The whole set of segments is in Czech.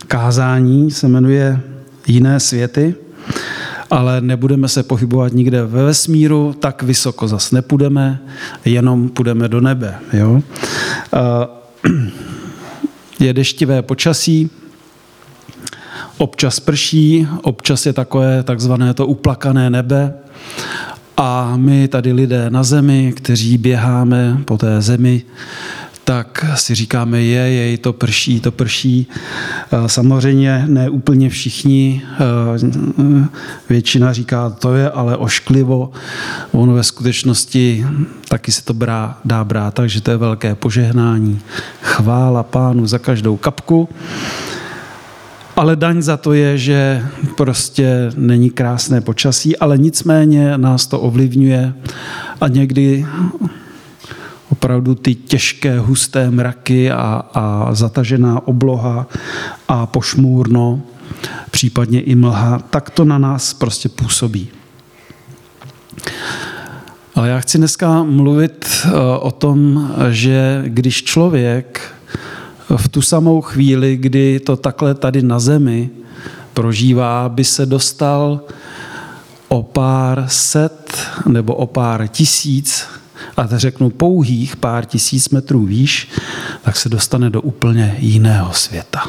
kázání se jmenuje Jiné světy, ale nebudeme se pohybovat nikde ve vesmíru, tak vysoko zas nepůjdeme, jenom půjdeme do nebe. Jo? Je deštivé počasí, občas prší, občas je takové takzvané to uplakané nebe a my tady lidé na zemi, kteří běháme po té zemi, tak si říkáme, to prší. Samozřejmě ne úplně všichni, většina říká, to je ale ošklivo, ono ve skutečnosti taky se to dá brát, takže to je velké požehnání. Chvála Pánu za každou kapku, ale daň za to je, že prostě není krásné počasí, ale nicméně nás to ovlivňuje a někdy opravdu ty těžké, husté mraky a zatažená obloha a pošmůrno, případně i mlha, tak to na nás prostě působí. Ale já chci dneska mluvit o tom, že když člověk v tu samou chvíli, kdy to takhle tady na zemi prožívá, by se dostal o pár set nebo o pár tisíc, a to řeknu pouhých pár tisíc metrů výš, tak se dostane do úplně jiného světa.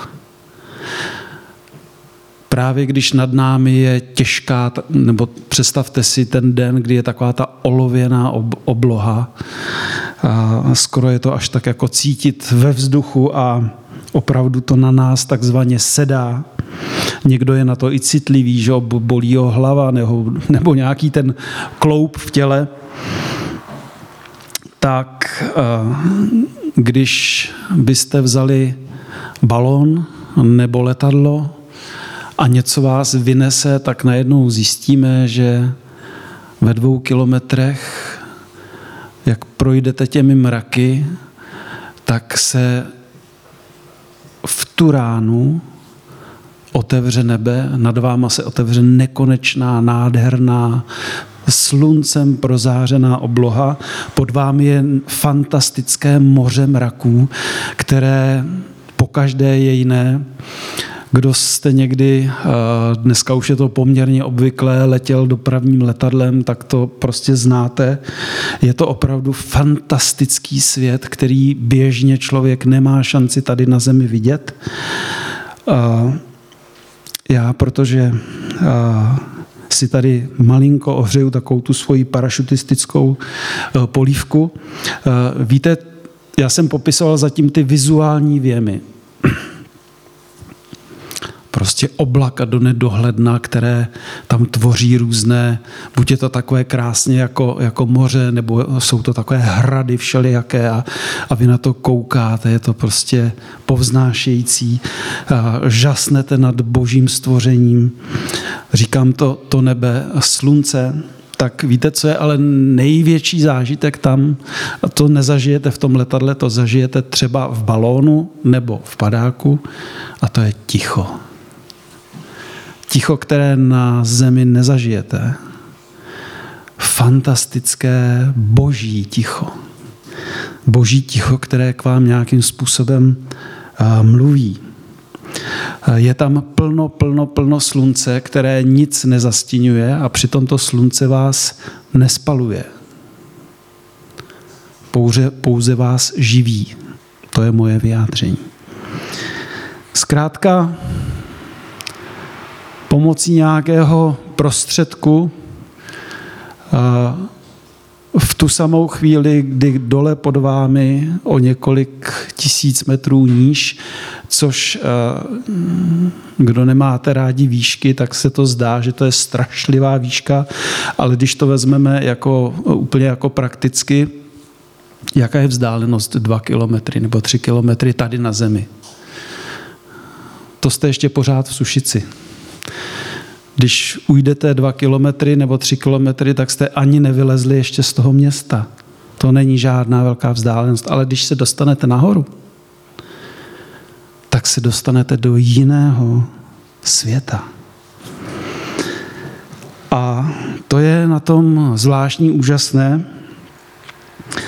Právě když nad námi je těžká, nebo představte si ten den, kdy je taková ta olověná obloha, a skoro je to až tak jako cítit ve vzduchu a opravdu to na nás takzvaně sedá. Někdo je na to i citlivý, že bolí ho hlava nebo nějaký ten kloup v těle. Tak když byste vzali balón nebo letadlo a něco vás vynese, tak najednou zjistíme, že ve 2 kilometrech, jak projdete těmi mraky, tak se v tu ránu otevře nebe, nad váma se otevře nekonečná, nádherná, sluncem prozářená obloha. Pod vámi je fantastické moře mraků, které pokaždé je jiné. Kdo jste někdy, dneska už je to poměrně obvyklé, letěl dopravním letadlem, tak to prostě znáte. Je to opravdu fantastický svět, který běžně člověk nemá šanci tady na zemi vidět. Já, protože si tady malinko ohřeju takovou tu svoji parašutistickou polívku. Víte, já jsem popisoval zatím ty vizuální věmy. Prostě oblaka do nedohledna, které tam tvoří různé, buď je to takové krásně jako moře, nebo jsou to takové hrady všelijaké a vy na to koukáte, je to prostě povznášející, žasnete nad božím stvořením. Říkám to nebe, slunce, tak víte, co je ale největší zážitek tam? To nezažijete v tom letadle, to zažijete třeba v balónu nebo v padáku a to je ticho. Ticho, které na zemi nezažijete. Fantastické boží ticho. Boží ticho, které k vám nějakým způsobem mluví. Je tam plno slunce, které nic nezastíňuje a přitom to slunce vás nespaluje. Pouze vás živí. To je moje vyjádření. Zkrátka, pomocí nějakého prostředku v tu samou chvíli, kdy dole pod vámi o několik tisíc metrů níž, což kdo nemáte rádi výšky, tak se to zdá, že to je strašlivá výška, ale když to vezmeme úplně jako prakticky, jaká je vzdálenost 2 kilometry nebo 3 kilometry tady na zemi. To jste ještě pořád v Sušici. Když ujdete 2 kilometry nebo 3 kilometry, tak jste ani nevylezli ještě z toho města. To není žádná velká vzdálenost, ale když se dostanete nahoru, tak se dostanete do jiného světa. A to je na tom zvláštní, úžasné.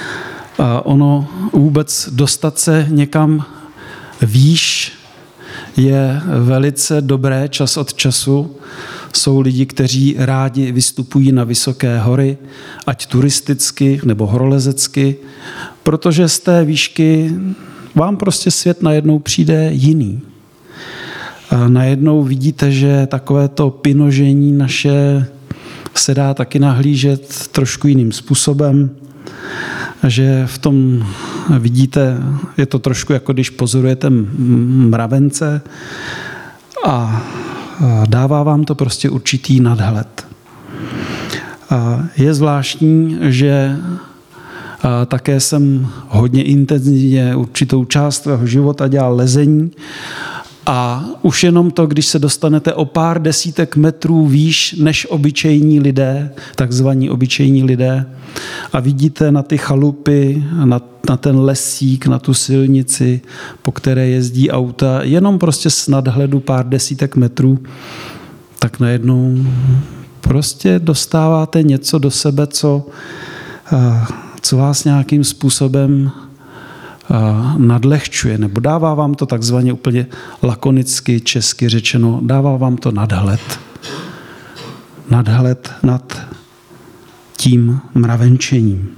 A ono vůbec dostat se někam výš je velice dobré čas od času. Jsou lidi, kteří rádi vystupují na vysoké hory, ať turisticky nebo horolezecky, protože z té výšky vám prostě svět najednou přijde jiný. A najednou vidíte, že takovéto pinožení naše se dá taky nahlížet trošku jiným způsobem, že v tom vidíte, je to trošku jako když pozorujete mravence a dává vám to prostě určitý nadhled. A je zvláštní, že také jsem hodně intenzivně určitou část svého života dělal lezení a už jenom to, když se dostanete o pár desítek metrů výš než obyčejní lidé, takzvaní obyčejní lidé, a vidíte na ty chalupy, na ten lesík, na tu silnici, po které jezdí auta, jenom prostě z nadhledu pár desítek metrů, tak najednou prostě dostáváte něco do sebe, co vás nějakým způsobem nadlehčuje, nebo dává vám to takzvaně úplně lakonicky, česky řečeno, dává vám to nadhled. Nadhled nad tím mravenčením.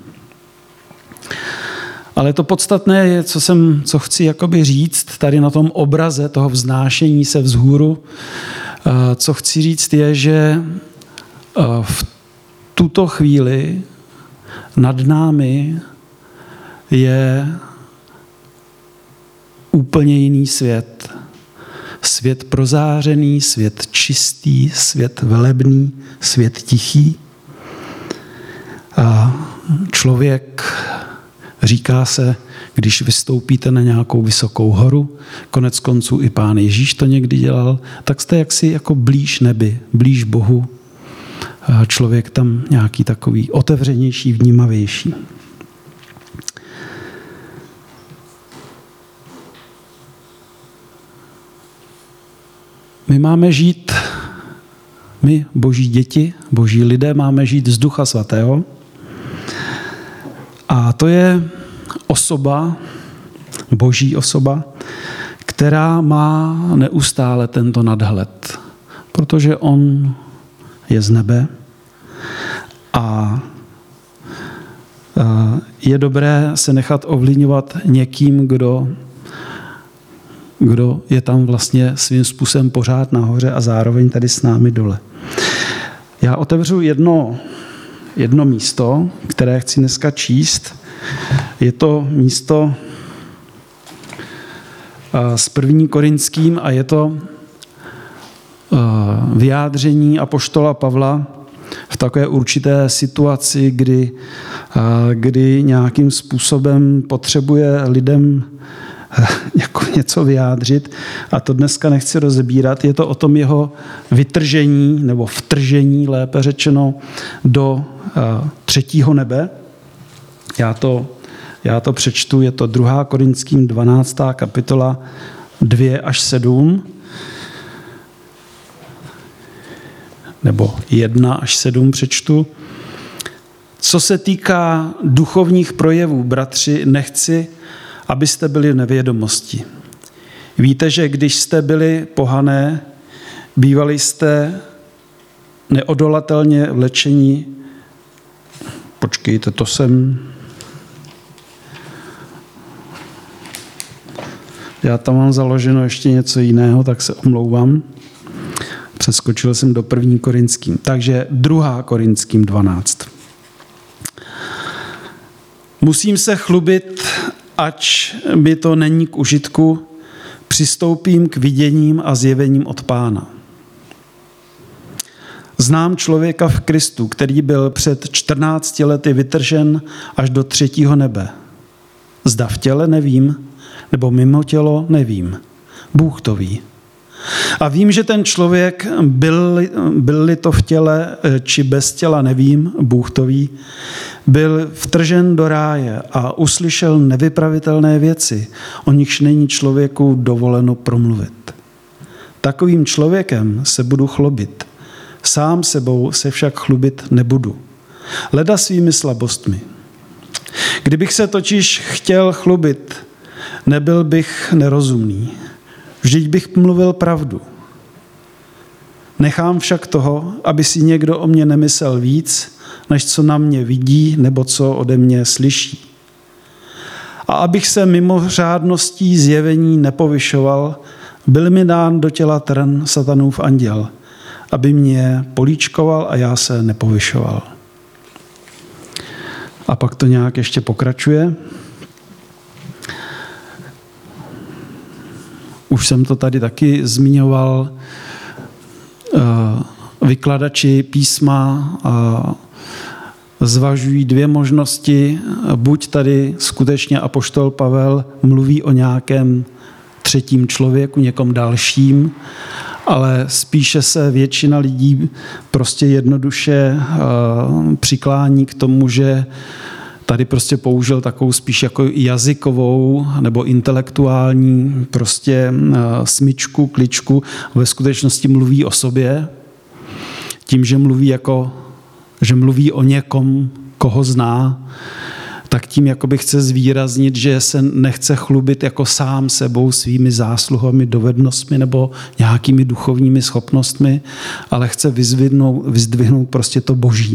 Ale to podstatné je, co chci jakoby říct tady na tom obraze toho vznášení se vzhůru. Co chci říct je, že v tuto chvíli nad námi je úplně jiný svět. Svět prozářený, svět čistý, svět velebný, svět tichý. A člověk, říká se, když vystoupíte na nějakou vysokou horu, konec konců i Pán Ježíš to někdy dělal, tak jste jaksi jako blíž nebi, blíž Bohu. A člověk tam nějaký takový otevřenější, vnímavější. My máme žít, my boží děti, boží lidé máme žít z Ducha Svatého. A to je osoba, boží osoba, která má neustále tento nadhled, protože on je z nebe a je dobré se nechat ovlivňovat někým, kdo je tam vlastně svým způsobem pořád nahoře a zároveň tady s námi dole. Já otevřu jedno místo, které chci dneska číst. Je to místo s 1. Korinským a je to vyjádření apoštola Pavla v takové určité situaci, kdy nějakým způsobem potřebuje lidem jako něco vyjádřit. A to dneska nechci rozebírat. Je to o tom jeho vytržení, nebo vtržení, lépe řečeno, do 3. nebe. Já to přečtu, je to 2. Korinským 12. kapitola 2 až 7. Nebo 1 až 7 přečtu. Co se týká duchovních projevů, bratři, nechci, abyste byli v nevědomosti. Víte, že když jste byli pohané, bývali jste neodolatelně vlečení. Počkejte, to jsem... Já tam mám založeno ještě něco jiného, tak se omlouvám. Přeskočil jsem do 1. Korinským. Takže 2. Korinským 12. Musím se chlubit, ač mi to není k užitku, přistoupím k viděním a zjevením od Pána. Znám člověka v Kristu, který byl před 14 lety vytržen až do 3. nebe. Zda v těle nevím, nebo mimo tělo nevím. Bůh to ví. A vím, že ten člověk, byl-li to v těle, či bez těla, nevím, Bůh to ví, byl vtržen do ráje a uslyšel nevypravitelné věci, o nichž není člověku dovoleno promluvit. Takovým člověkem se budu chlubit. Sám sebou se však chlubit nebudu. Leda svými slabostmi. Kdybych se totiž chtěl chlubit, nebyl bych nerozumný. Vždyť bych mluvil pravdu. Nechám však toho, aby si někdo o mě nemyslel víc, než co na mě vidí nebo co ode mě slyší. A abych se mimořádností zjevení nepovyšoval, byl mi dán do těla trn satanův anděl, aby mě políčkoval a já se nepovyšoval. A pak to nějak ještě pokračuje. Už jsem to tady taky zmiňoval. Vykladači písma zvažují dvě možnosti. Buď tady skutečně apoštol Pavel mluví o nějakém třetím člověku, někom dalším, ale spíše se většina lidí prostě jednoduše přiklání k tomu, že tady prostě použil takovou spíš jako jazykovou nebo intelektuální prostě smyčku, kličku. Ve skutečnosti mluví o sobě tím, že mluví o někom, koho zná, tak tím jakoby chce zvýraznit, že se nechce chlubit jako sám sebou, svými zásluhami, dovednostmi nebo nějakými duchovními schopnostmi, ale chce vyzdvihnout prostě to Boží.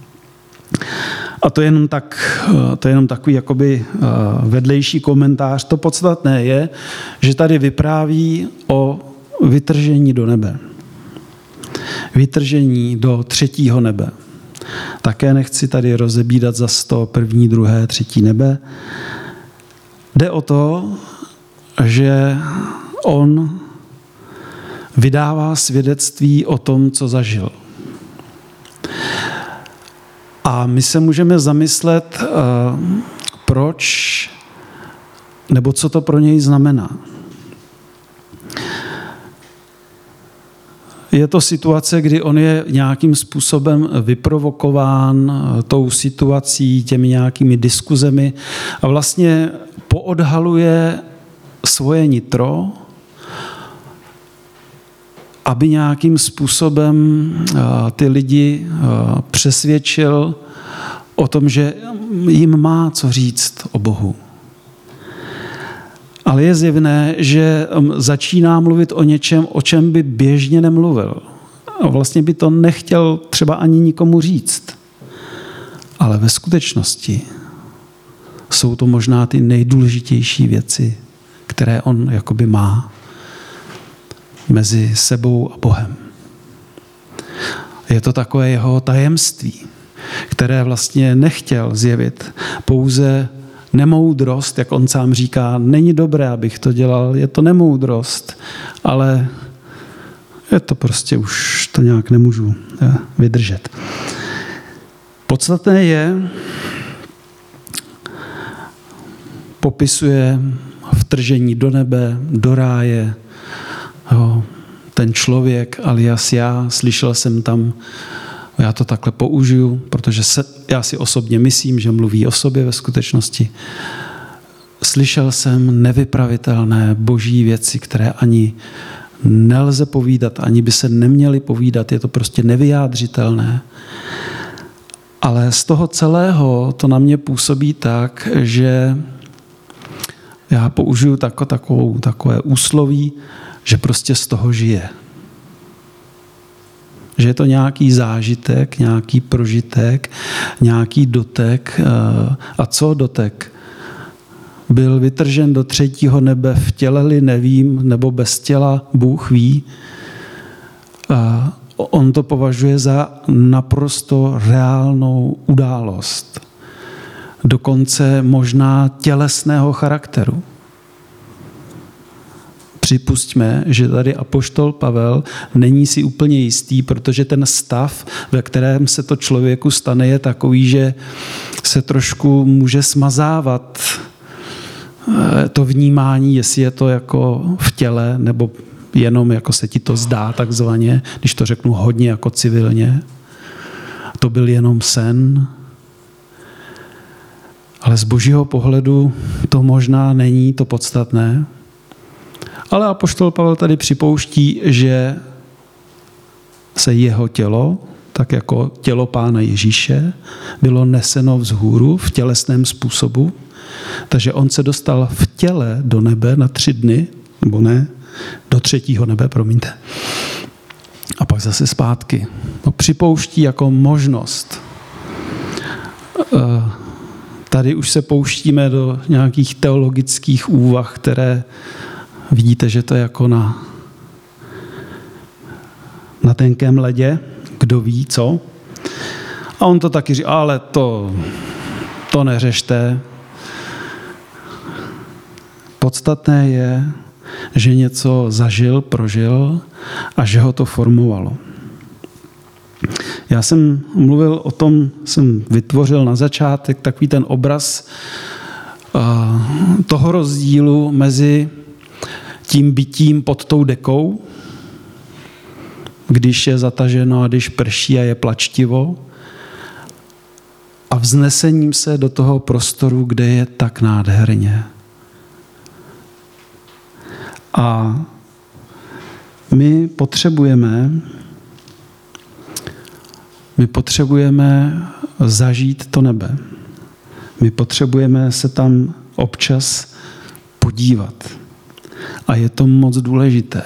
A to je jenom takový jakoby vedlejší komentář. To podstatné je, že tady vypráví o vytržení do nebe. Vytržení do třetího nebe. Také nechci tady rozebírat za 100 první, druhé, třetí nebe. Jde o to, že on vydává svědectví o tom, co zažil. A my se můžeme zamyslet, proč, nebo co to pro něj znamená. Je to situace, kdy on je nějakým způsobem vyprovokován tou situací, těmi nějakými diskuzemi a vlastně poodhaluje svoje nitro, aby nějakým způsobem ty lidi přesvědčil o tom, že jim má co říct o Bohu. Ale je zjevné, že začíná mluvit o něčem, o čem by běžně nemluvil. A vlastně by to nechtěl třeba ani nikomu říct. Ale ve skutečnosti jsou to možná ty nejdůležitější věci, které on jakoby má mezi sebou a Bohem. Je to takové jeho tajemství, které vlastně nechtěl zjevit. Pouze nemoudrost, jak on sám říká, není dobré, abych to dělal, je to nemoudrost, ale je to prostě už to nějak nemůžu vydržet. Podstatné je, popisuje vtržení do nebe, do ráje, ten člověk alias já, slyšel jsem tam, já to takhle použiju, protože já si osobně myslím, že mluví o sobě ve skutečnosti. Slyšel jsem nevypravitelné boží věci, které ani nelze povídat, ani by se neměly povídat, je to prostě nevyjádřitelné. Ale z toho celého to na mě působí tak, že já použiju takové úsloví, že prostě z toho žije. Že je to nějaký zážitek, nějaký prožitek, nějaký dotek. A co dotek? Byl vytržen do třetího nebe v těle-li, nevím, nebo bez těla, Bůh ví. On to považuje za naprosto reálnou událost. Dokonce možná tělesného charakteru. Připusťme, že tady apoštol Pavel není si úplně jistý, protože ten stav, ve kterém se to člověku stane, je takový, že se trošku může smazávat to vnímání, jestli je to jako v těle, nebo jenom jako se ti to zdá takzvaně, když to řeknu hodně jako civilně. To byl jenom sen. Ale z božího pohledu to možná není to podstatné. Ale apoštol Pavel tady připouští, že se jeho tělo, tak jako tělo Pána Ježíše, bylo neseno vzhůru v tělesném způsobu, takže on se dostal v těle do nebe na 3 dny, nebo ne, do 3. nebe, promiňte. A pak zase zpátky. To připouští jako možnost. Tady už se pouštíme do nějakých teologických úvah, které vidíte, že to je jako na tenkém ledě, kdo ví co. A on to taky říká, ale to neřešte. Podstatné je, že něco zažil, prožil a že ho to formovalo. Já jsem mluvil o tom, jsem vytvořil na začátek takový ten obraz toho rozdílu mezi tím bytím pod tou dekou, když je zataženo a když prší a je plačtivo, a vznesením se do toho prostoru, kde je tak nádherně. A my potřebujeme zažít to nebe. My potřebujeme se tam občas podívat. A je to moc důležité.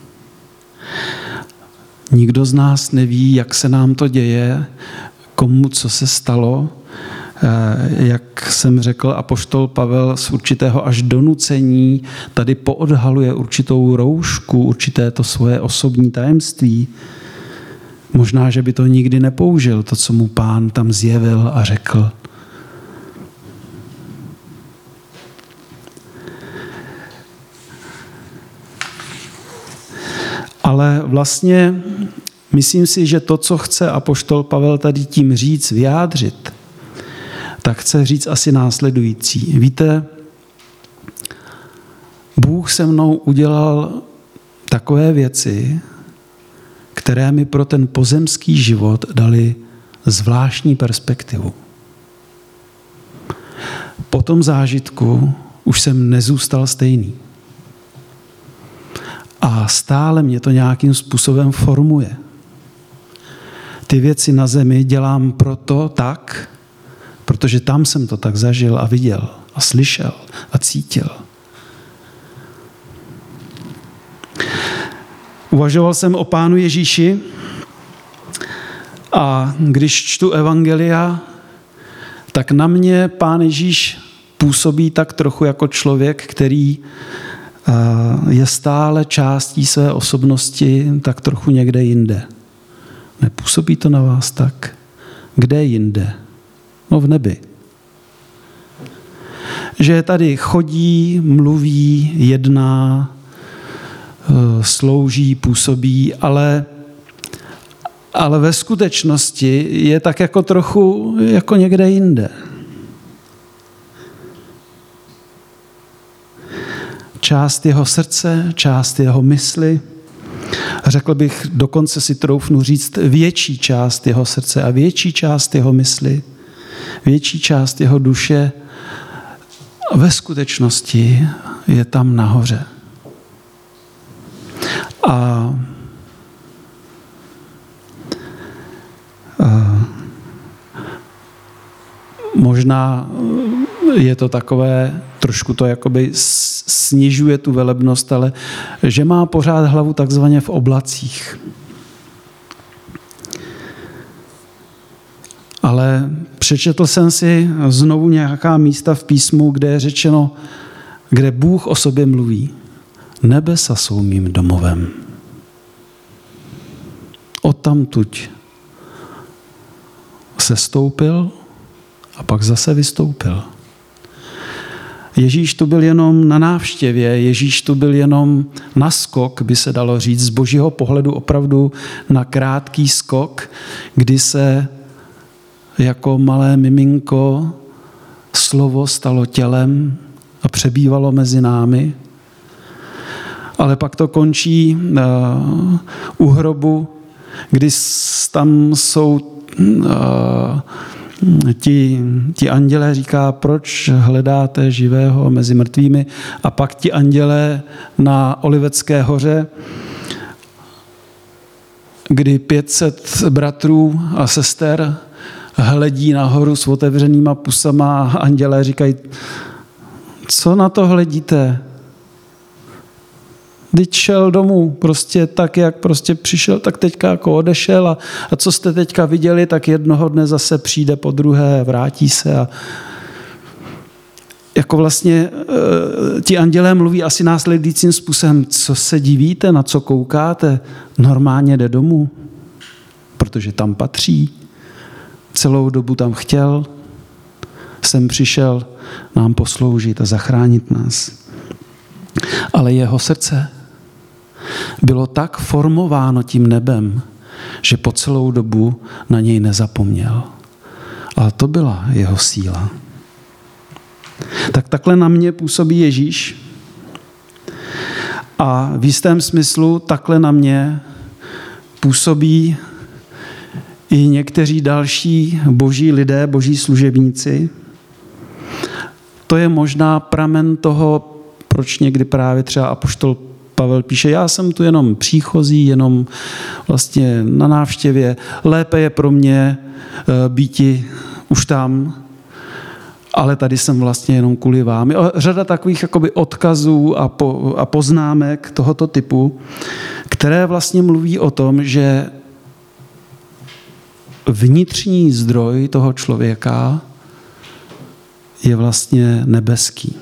Nikdo z nás neví, jak se nám to děje, komu co se stalo. Jak jsem řekl, apoštol Pavel z určitého až donucení tady poodhaluje určitou roušku, určité to svoje osobní tajemství. Možná, že by to nikdy nepoužil, to, co mu Pán tam zjevil a řekl. Ale vlastně myslím si, že to, co chce apoštol Pavel tady tím říct, vyjádřit, tak chce říct asi následující. Víte, Bůh se mnou udělal takové věci, které mi pro ten pozemský život dali zvláštní perspektivu. Po tom zážitku už jsem nezůstal stejný. A stále mě to nějakým způsobem formuje. Ty věci na zemi dělám proto tak, protože tam jsem to tak zažil a viděl a slyšel a cítil. Uvažoval jsem o Pánu Ježíši a když čtu evangelia, tak na mě Pán Ježíš působí tak trochu jako člověk, který je stále částí své osobnosti tak trochu někde jinde. Nepůsobí to na vás tak? Kde jinde? No v nebi. Že tady chodí, mluví, jedná, slouží, působí, ale ve skutečnosti je tak jako trochu jako někde jinde. Část jeho srdce, část jeho mysli, řekl bych, dokonce si troufnu říct, větší část jeho srdce a větší část jeho mysli, větší část jeho duše ve skutečnosti je tam nahoře. A možná je to takové, trošku to jakoby snižuje tu velebnost, ale že má pořád hlavu takzvaně v oblacích. Ale přečetl jsem si znovu nějaká místa v písmu, kde je řečeno, kde Bůh o sobě mluví. Nebesa jsou mým domovem. Odtamtuť sestoupil a pak zase vystoupil. Ježíš tu byl jenom na návštěvě, Ježíš tu byl jenom na skok, by se dalo říct, z božího pohledu opravdu na krátký skok, kdy se jako malé miminko slovo stalo tělem a přebývalo mezi námi. Ale pak to končí u hrobu, kdy tam jsou ti andělé, říká, proč hledáte živého mezi mrtvými, a pak ti andělé na Olivecké hoře, kdy 500 bratrů a sester hledí nahoru s otevřenýma pusama a andělé říkají, co na to hledíte? Teď šel domů, prostě tak, jak prostě přišel, tak teďka jako odešel a co jste teďka viděli, tak jednoho dne zase přijde po druhé, vrátí se a jako vlastně ti andělé mluví asi následujícím způsobem, co se divíte, na co koukáte, normálně jde domů, protože tam patří, celou dobu tam chtěl, sem přišel nám posloužit a zachránit nás. Ale jeho srdce bylo tak formováno tím nebem, že po celou dobu na něj nezapomněl. Ale to byla jeho síla. Tak takhle na mě působí Ježíš a v jistém smyslu takhle na mě působí i někteří další boží lidé, boží služebníci. To je možná pramen toho, proč někdy právě třeba apoštol Pavel píše, já jsem tu jenom příchozí, jenom vlastně na návštěvě, lépe je pro mě býti už tam, ale tady jsem vlastně jenom kvůli vám. Řada takových jakoby odkazů a poznámek tohoto typu, které vlastně mluví o tom, že vnitřní zdroj toho člověka je vlastně nebeský.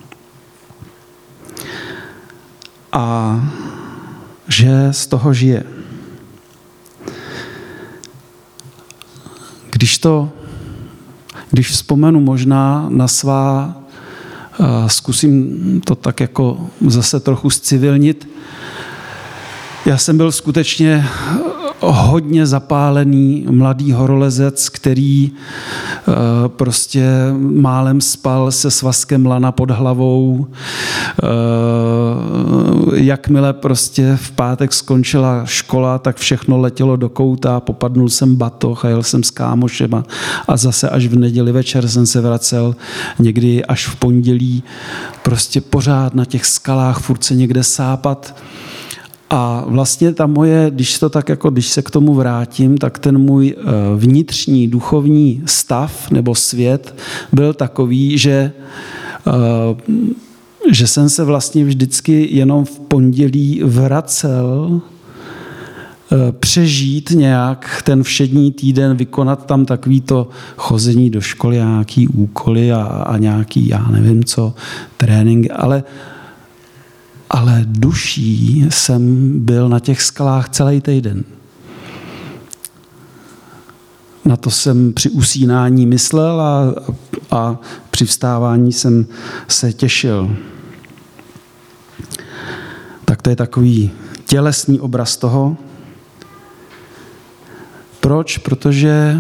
A že z toho žije. Když vzpomenu možná na svá, zkusím to tak jako zase trochu zcivilnit, já jsem byl skutečně hodně zapálený mladý horolezec, který prostě málem spal se svazkem lana pod hlavou. Jakmile prostě v pátek skončila škola, tak všechno letělo do kouta, popadnul jsem batoh a jel jsem s kámošem a zase až v neděli večer jsem se vracel, někdy až v pondělí, prostě pořád na těch skalách, furt se někde sápat. A vlastně ta moje, když se k tomu vrátím, tak ten můj vnitřní duchovní stav nebo svět byl takový, že jsem se vlastně vždycky jenom v pondělí vracel přežít nějak ten všední týden, vykonat tam takový to chození do školy, nějaký úkoly a nějaký, já nevím co, tréninky, ale duší jsem byl na těch skalách celý týden. Na to jsem při usínání myslel a při vstávání jsem se těšil. Tak to je takový tělesný obraz toho. Proč? Protože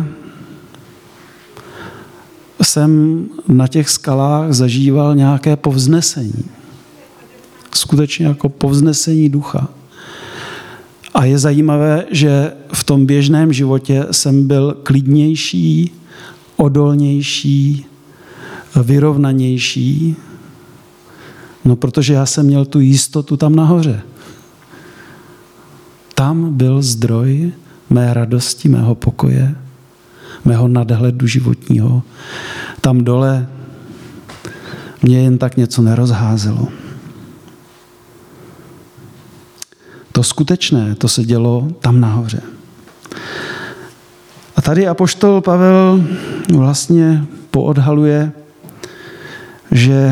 jsem na těch skalách zažíval nějaké povznesení. Skutečně jako povznesení ducha. A je zajímavé, že v tom běžném životě jsem byl klidnější, odolnější, vyrovnanější, no protože já jsem měl tu jistotu tam nahoře. Tam byl zdroj mé radosti, mého pokoje, mého nadhledu životního. Tam dole mě jen tak něco nerozházelo. To skutečné, to se dělo tam nahoře. A tady apoštol Pavel vlastně poodhaluje, že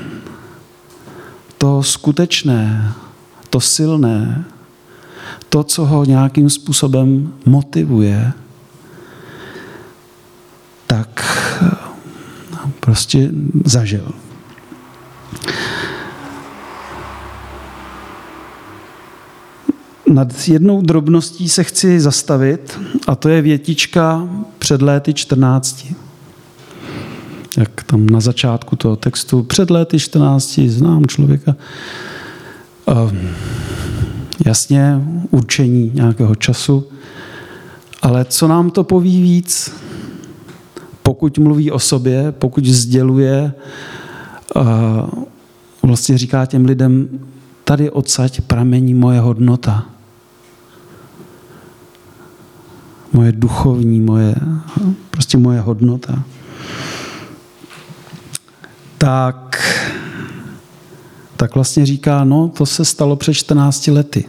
to skutečné, to silné, to, co ho nějakým způsobem motivuje, tak prostě zažil. Nad jednou drobností se chci zastavit a to je větička před léty 14. Jak tam na začátku toho textu, před léty 14 znám člověka. Jasně, určení nějakého času, ale co nám to poví víc? Pokud mluví o sobě, pokud sděluje, vlastně říká těm lidem, tady odsaď pramení moje hodnota. Moje duchovní, moje hodnota. Tak tak vlastně říká, no to se stalo před 14 lety.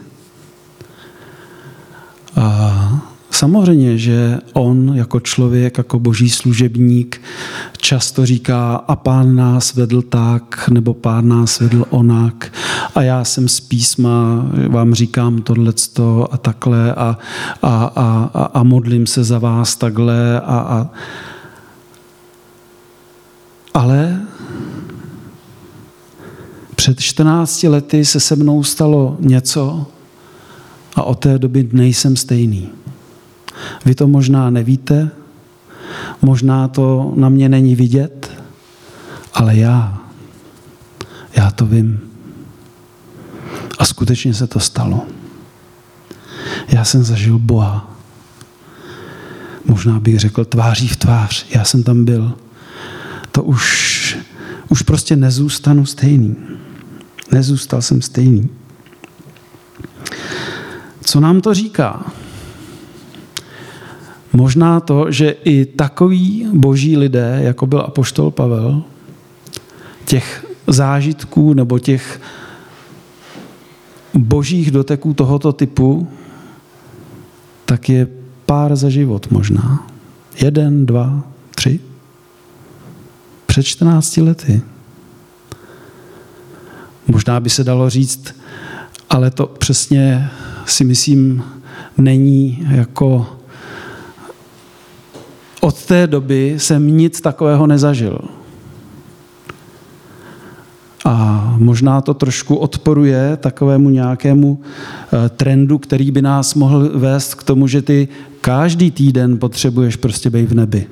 A samozřejmě, že on jako člověk, jako boží služebník často říká a Pán nás vedl tak, nebo Pán nás vedl onak a já jsem z písma, vám říkám tohleto a takhle a modlím se za vás takhle ale před 14 lety se mnou stalo něco a od té doby nejsem stejný. Vy to možná nevíte, možná to na mě není vidět, ale já to vím. A skutečně se to stalo. Já jsem zažil Boha. Možná bych řekl tváří v tvář. Já jsem tam byl. To už prostě nezůstanu stejný. Nezůstal jsem stejný. Co nám to říká? Možná to, že i takoví boží lidé, jako byl apoštol Pavel, těch zážitků nebo těch božích doteků tohoto typu, tak je pár za život možná. 1, 2, 3. Před 14 lety. Možná by se dalo říct, ale to přesně si myslím není jako od té doby jsem nic takového nezažil. A možná to trošku odporuje takovému nějakému trendu, který by nás mohl vést k tomu, že ty každý týden potřebuješ prostě být v nebi.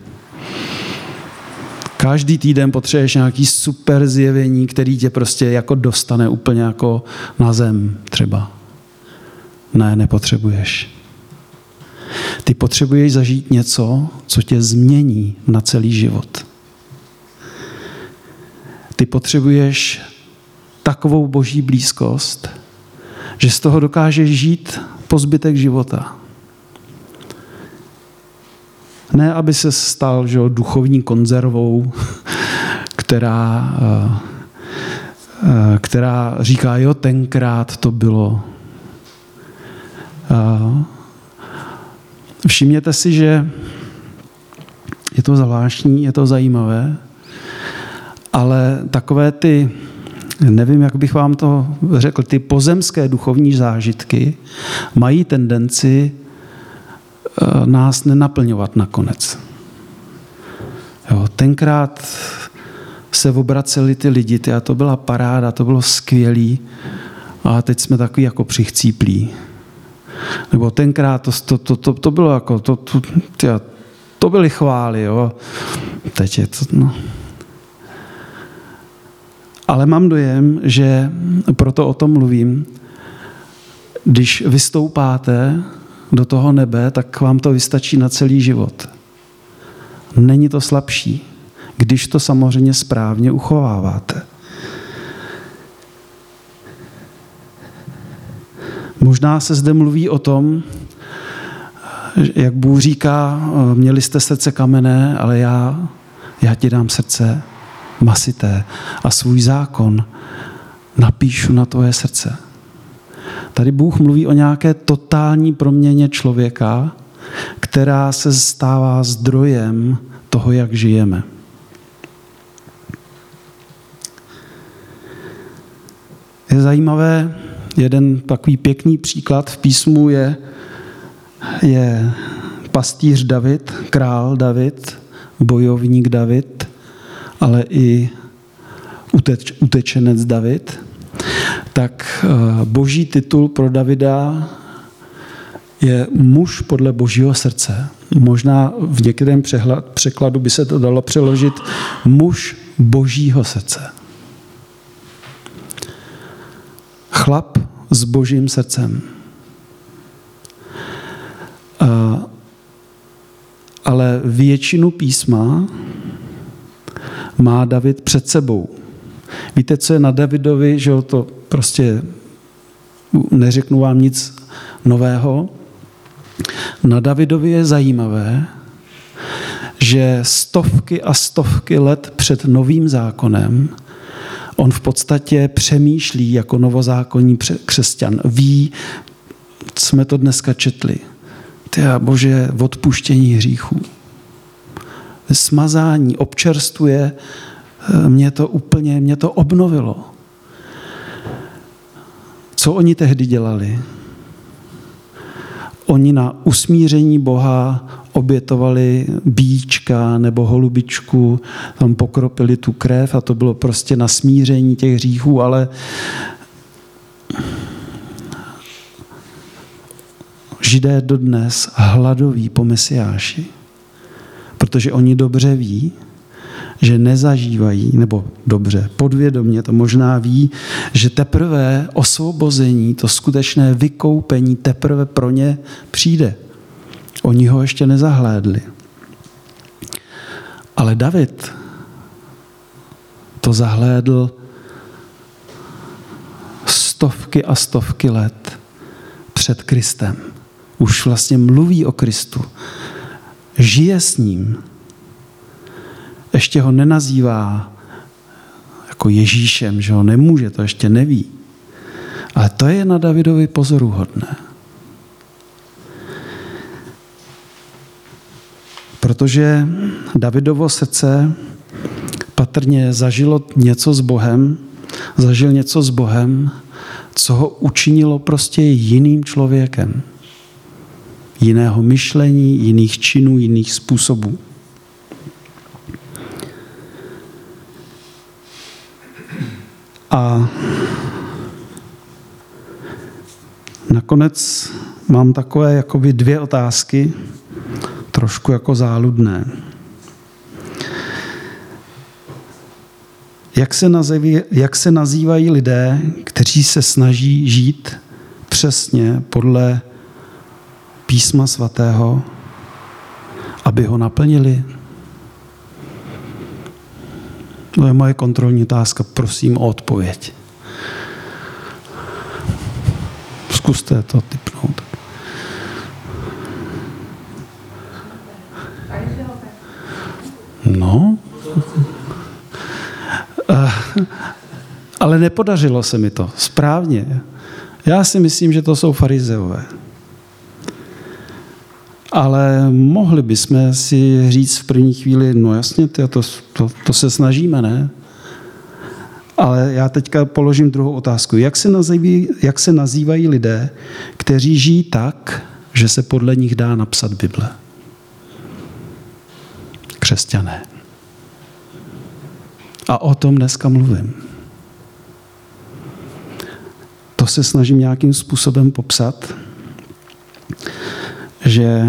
Každý týden potřebuješ nějaký super zjevení, který tě prostě jako dostane úplně jako na zem třeba. Ne, nepotřebuješ. Ty potřebuješ zažít něco, co tě změní na celý život. Ty potřebuješ takovou boží blízkost, že z toho dokážeš žít po zbytek života. Ne, aby se stal duchovní konzervou, která říká, jo, tenkrát to bylo. Všimněte si, že je to zvláštní, je to zajímavé, ale takové ty, nevím, jak bych vám to řekl, ty pozemské duchovní zážitky mají tendenci nás nenaplňovat nakonec. Jo, tenkrát se obraceli ty lidi, a to byla paráda, to bylo skvělý, a teď jsme takový jako přichcíplí. Nebo tenkrát to bylo jako, to byly chvály, jo. Teď je to, no. Ale mám dojem, že proto o tom mluvím, když vystoupáte do toho nebe, tak vám to vystačí na celý život. Není to slabší, když to samozřejmě správně uchováváte. Možná se zde mluví o tom, jak Bůh říká, měli jste srdce kamenné, ale já ti dám srdce masité a svůj zákon napíšu na tvoje srdce. Tady Bůh mluví o nějaké totální proměně člověka, která se stává zdrojem toho, jak žijeme. Je zajímavé, jeden takový pěkný příklad v písmu je pastýř David, král David, bojovník David, ale i utečenec David. Tak boží titul pro Davida je muž podle božího srdce. Možná v některém překladu by se to dalo přeložit muž božího srdce. Chlap s božím srdcem. Ale většinu písma má David před sebou. Víte, co je na Davidovi, že to prostě neřeknu vám nic nového. Na Davidovi je zajímavé, že stovky a stovky let před novým zákonem On v podstatě přemýšlí jako novozákonní křesťan. Ví, jsme to dneska četli. Bože, odpuštění hříchů. Smazání, občerstvuje, mě to obnovilo. Co oni tehdy dělali? Oni na usmíření Boha obětovali býčka nebo holubičku, tam pokropili tu krev a to bylo prostě na smíření těch hříchů, ale Židé dodnes hladoví po Mesiáši, protože oni dobře ví, že nezažívají, nebo dobře, podvědomě to možná ví, že teprve osvobození, to skutečné vykoupení teprve pro ně přijde. Oni ho ještě nezahlédli. Ale David to zahlédl stovky a stovky let před Kristem. Už vlastně mluví o Kristu. Žije s ním. Ještě ho nenazývá jako Ježíšem, že ho nemůže, to ještě neví. Ale to je na Davidovi pozoruhodné. Protože Davidovo srdce patrně zažil něco s Bohem, co ho učinilo prostě jiným člověkem. Jiného myšlení, jiných činů, jiných způsobů. A nakonec mám takové jakoby 2 otázky, trošku jako záludné. Jak se nazývají lidé, kteří se snaží žít přesně podle Písma svatého, aby ho naplnili? To je moje kontrolní otázka, prosím o odpověď. Zkuste to tipnout. No. Ale nepodařilo se mi to. Správně. Já si myslím, že to jsou farizeové. Ale mohli bychom si říct v první chvíli, no jasně, to se snažíme, ne? Ale já teďka položím druhou otázku. Jak se nazývají lidé, kteří žijí tak, že se podle nich dá napsat Bible? Křesťané. A o tom dneska mluvím. To se snažím nějakým způsobem popsat, že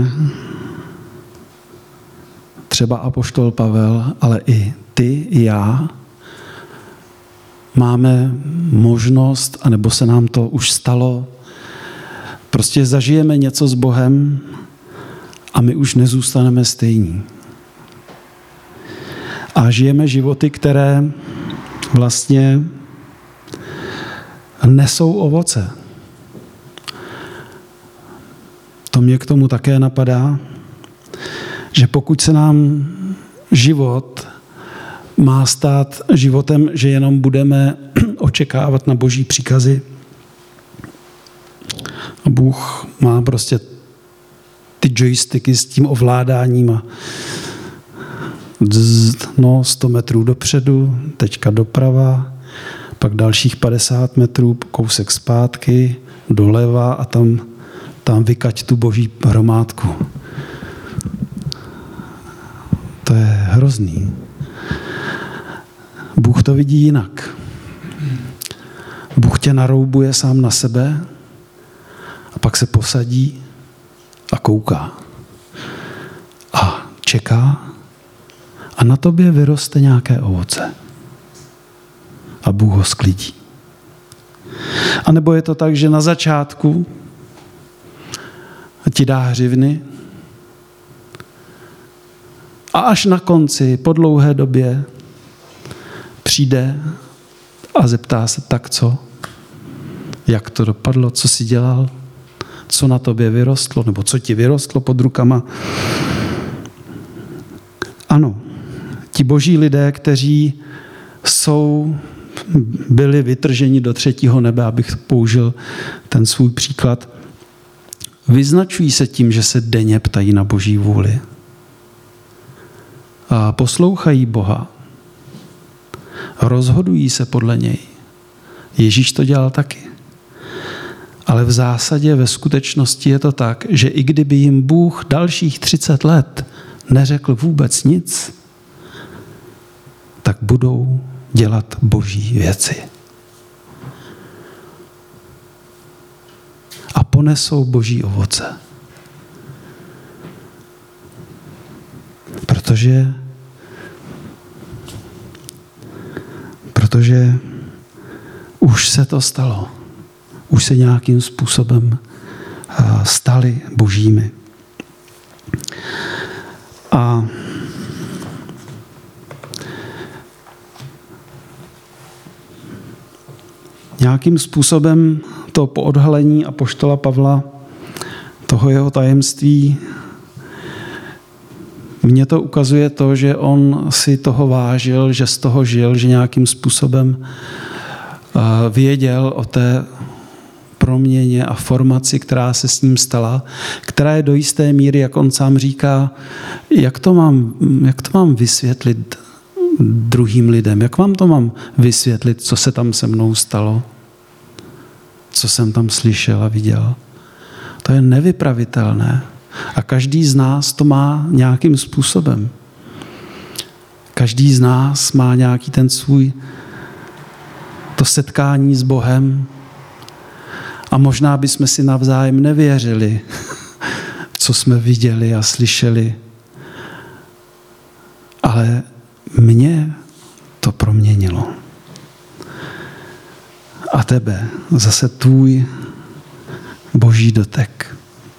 třeba apoštol Pavel, ale i ty, i já, máme možnost, anebo se nám to už stalo, prostě zažijeme něco s Bohem a my už nezůstaneme stejní. A žijeme životy, které vlastně nesou ovoce. To mě k tomu také napadá, že pokud se nám život má stát životem, že jenom budeme očekávat na Boží příkazy, a Bůh má prostě ty joysticky s tím ovládáním a 100 metrů dopředu, teďka doprava, pak dalších 50 metrů, kousek zpátky, doleva a tam vykať tu Boží hromádku. To je hrozný. Bůh to vidí jinak. Bůh tě naroubuje sám na sebe a pak se posadí a kouká. A čeká a na tobě vyroste nějaké ovoce. A Bůh ho sklidí. A nebo je to tak, že na začátku ti dá hřivny a až na konci, po dlouhé době, přijde a zeptá se, tak co? Jak to dopadlo? Co jsi dělal? Co na tobě vyrostlo? Nebo co ti vyrostlo pod rukama? Ano, ti boží lidé, kteří jsou byli vytrženi do 3. nebe, abych použil ten svůj příklad, vyznačují se tím, že se denně ptají na Boží vůli. A poslouchají Boha. Rozhodují se podle něj. Ježíš to dělal taky. Ale v zásadě, ve skutečnosti je to tak, že i kdyby jim Bůh dalších 30 let neřekl vůbec nic, tak budou dělat Boží věci. A ponesou Boží ovoce. Protože už se to stalo. Už se nějakým způsobem stali božími. A nějakým způsobem to poodhalení apoštola Pavla, toho jeho tajemství, mně to ukazuje to, že on si toho vážil, že z toho žil, že nějakým způsobem věděl o té proměně a formaci, která se s ním stala, která je do jisté míry, jak on sám říká, jak to mám vysvětlit druhým lidem, jak vám to mám vysvětlit, co se tam se mnou stalo, co jsem tam slyšel a viděl. To je nevypravitelné. A každý z nás to má nějakým způsobem. Každý z nás má nějaký ten svůj to setkání s Bohem a možná bychom si navzájem nevěřili, co jsme viděli a slyšeli. Ale mě to proměnilo. A tebe, zase tvůj boží dotek.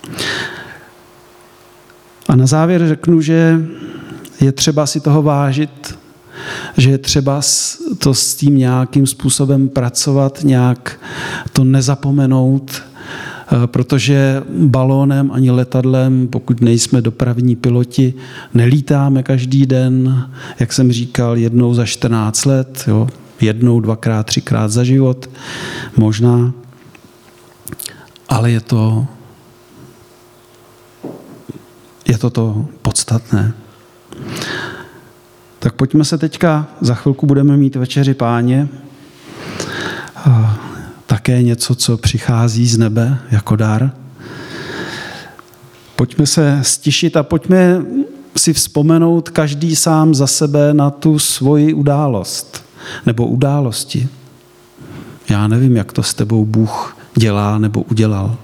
A na závěr řeknu, že je třeba si toho vážit, že je třeba to s tím nějakým způsobem pracovat, nějak to nezapomenout, protože balónem ani letadlem, pokud nejsme dopravní piloti, nelítáme každý den, jak jsem říkal, jednou za 14 let, jo, jednou, 2krát, 3krát za život, možná, ale je to podstatné. Tak pojďme se teďka, za chvilku budeme mít večeři Páně, také něco, co přichází z nebe jako dar. Pojďme se stišit a pojďme si vzpomenout každý sám za sebe na tu svoji událost nebo události. Já nevím, jak to s tebou Bůh dělá nebo udělal.